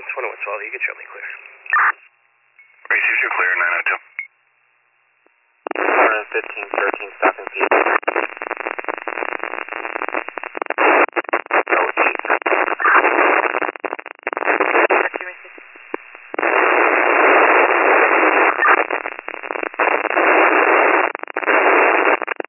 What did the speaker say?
2112, you can show me clear. Racers, you're clear, 902. 15, 13, stopping feed.